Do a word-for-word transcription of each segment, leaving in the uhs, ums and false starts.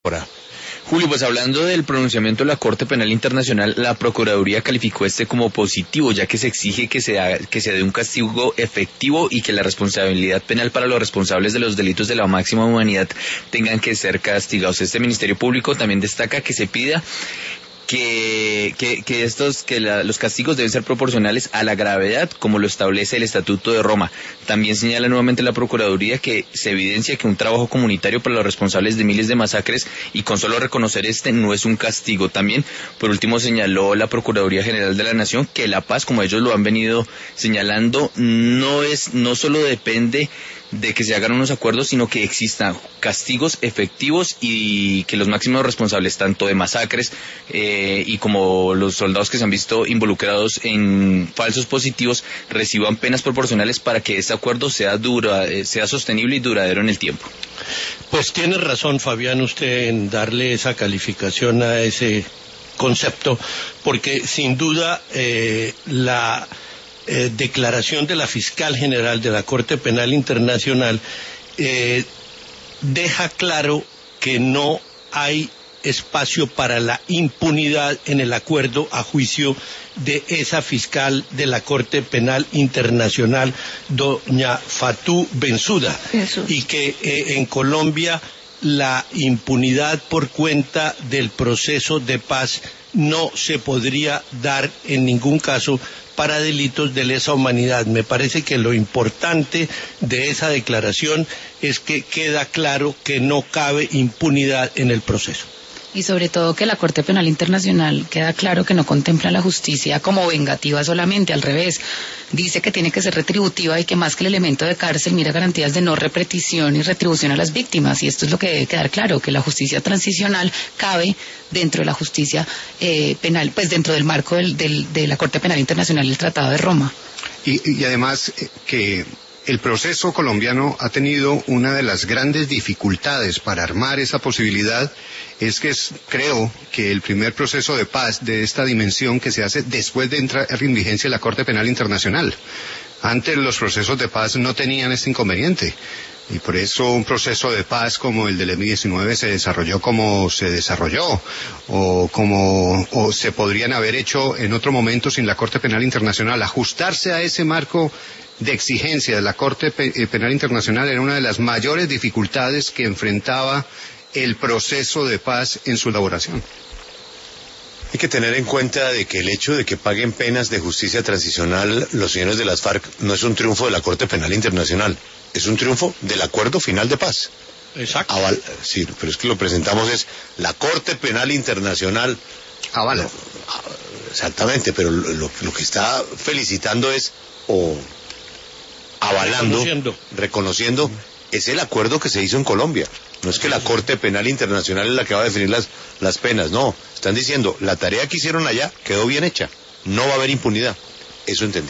Ahora. Julio, pues hablando del pronunciamiento de la Corte Penal Internacional, la Procuraduría calificó este como positivo, ya que se exige que se, haga, que se dé un castigo efectivo y que la responsabilidad penal para los responsables de los delitos de la máxima humanidad tengan que ser castigados. Este Ministerio Público también destaca que se pida que, que, que estos, que la, los castigos deben ser proporcionales a la gravedad, como lo establece el Estatuto de Roma. También señala nuevamente la Procuraduría que se evidencia que un trabajo comunitario para los responsables de miles de masacres, y con solo reconocer este no es un castigo. También, por último, señaló la Procuraduría General de la Nación que la paz, como ellos lo han venido señalando, no es, no solo depende de que se hagan unos acuerdos, sino que existan castigos efectivos y que los máximos responsables tanto de masacres eh, y como los soldados que se han visto involucrados en falsos positivos reciban penas proporcionales para que este acuerdo sea dura, sea sostenible y duradero en el tiempo. Pues tiene razón, Fabián, usted en darle esa calificación a ese concepto, porque sin duda eh, la Eh, declaración de la fiscal general de la Corte Penal Internacional eh, deja claro que no hay espacio para la impunidad en el acuerdo a juicio de esa fiscal de la Corte Penal Internacional, doña Fatou Bensouda, Eso. y que eh, en Colombia la impunidad por cuenta del proceso de paz no se podría dar en ningún caso para delitos de lesa humanidad. Me parece que lo importante de esa declaración es que queda claro que no cabe impunidad en el proceso. Y sobre todo que la Corte Penal Internacional queda claro que no contempla la justicia como vengativa solamente, al revés. Dice que tiene que ser retributiva y que más que el elemento de cárcel mira garantías de no repetición y retribución a las víctimas. Y esto es lo que debe quedar claro, que la justicia transicional cabe dentro de la justicia eh, penal, pues dentro del marco del, del, de la Corte Penal Internacional y el Tratado de Roma. Y, y además eh, que el proceso colombiano ha tenido una de las grandes dificultades para armar esa posibilidad, es que es, creo que el primer proceso de paz de esta dimensión que se hace después de entrar en vigencia la Corte Penal Internacional. Antes los procesos de paz no tenían este inconveniente. Y por eso un proceso de paz como el del eme diecinueve se desarrolló como se desarrolló, o como o se podrían haber hecho en otro momento sin la Corte Penal Internacional. Ajustarse a ese marco de exigencia de la Corte Penal Internacional era una de las mayores dificultades que enfrentaba el proceso de paz en su elaboración. Hay que tener en cuenta de que el hecho de que paguen penas de justicia transicional los señores de las FARC no es un triunfo de la Corte Penal Internacional, es un triunfo del acuerdo final de paz. Exacto. Aval, sí, pero es que lo presentamos es la Corte Penal Internacional avala. No, exactamente, pero lo, lo, lo que está felicitando es o avalando, reconociendo, reconociendo es el acuerdo que se hizo en Colombia. No es que la Corte Penal Internacional es la que va a definir las, las penas, no. Están diciendo, la tarea que hicieron allá quedó bien hecha. No va a haber impunidad. Eso entendí.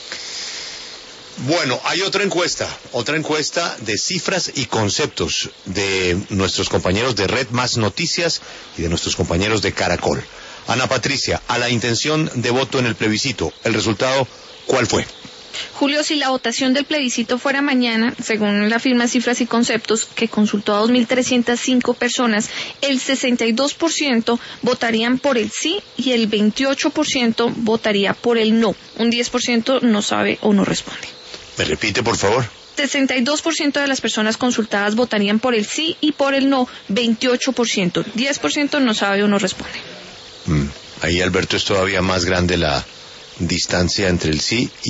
Bueno, hay otra encuesta, otra encuesta de cifras y conceptos de nuestros compañeros de Red Más Noticias y de nuestros compañeros de Caracol. Ana Patricia, a la intención de voto en el plebiscito, ¿el resultado cuál fue? Julio, si la votación del plebiscito fuera mañana, según la firma Cifras y Conceptos, que consultó a dos mil trescientas cinco personas, el sesenta y dos por ciento votarían por el sí y el veintiocho por ciento votaría por el no. Un diez por ciento no sabe o no responde. ¿Me repite, por favor? sesenta y dos por ciento de las personas consultadas votarían por el sí y por el no, veintiocho por ciento. diez por ciento no sabe o no responde. Mm, ahí, Alberto, es todavía más grande la distancia entre el sí y